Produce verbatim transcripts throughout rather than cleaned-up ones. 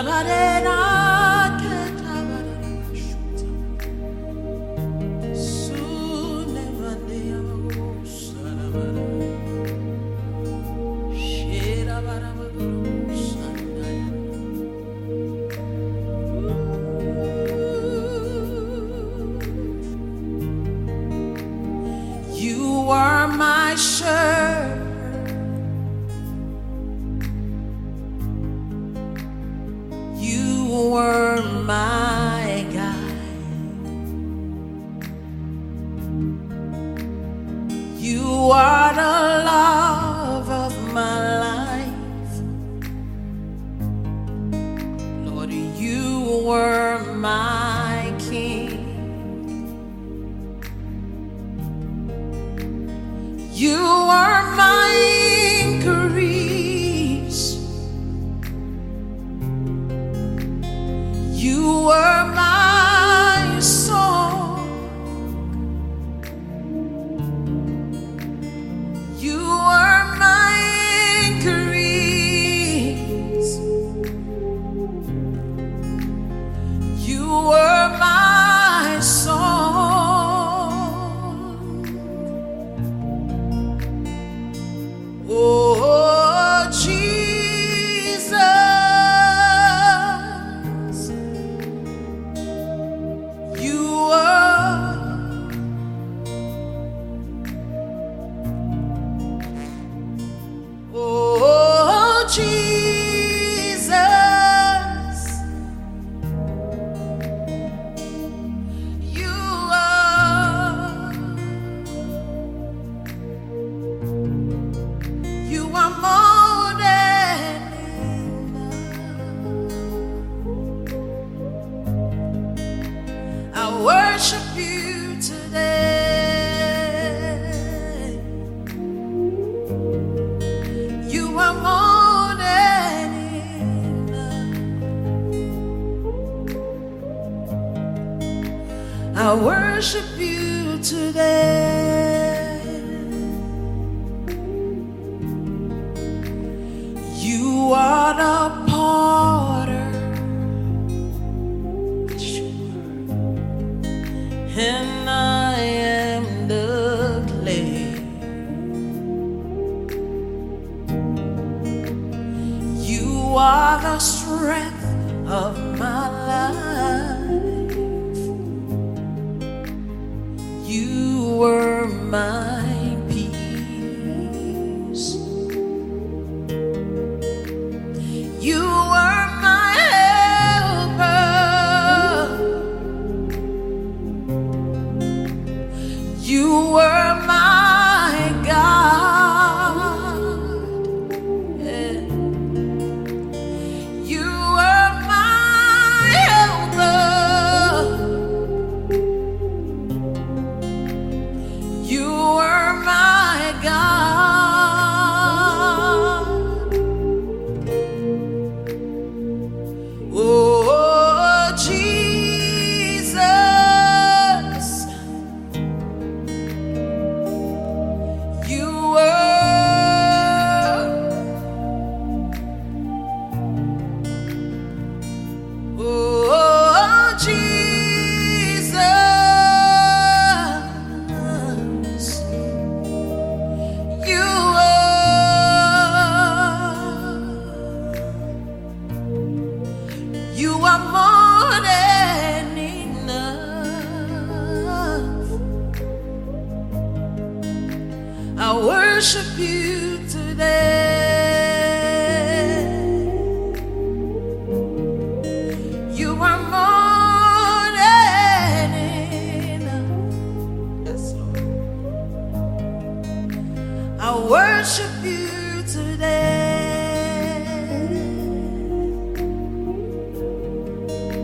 You are my shepherd. You were my guide. You are the love of my life. Lord, you were my king. You are my increase. You were my song. You are my increase. You were my song. Oh, Jesus, you are. Oh, Jesus, you are. You are more than enough. I worship you today. You are more than enough. I worship you today. You are the potter, and I am the clay. You are the strength of my life. You were my peace. You were my helper. You were my God. Yeah. You were my helper. You were my God. Oh, Jesus, you were. Oh, Jesus, you were. You are more than enough. I worship you today. You are more than enough. Yes, Lord. I worship you today.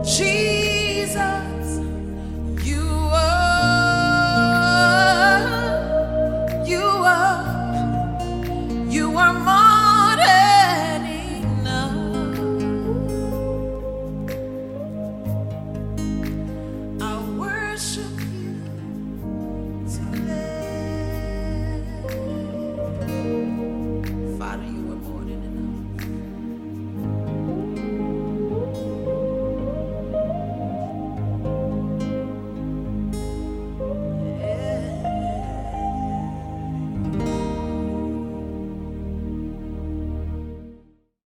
Jesus.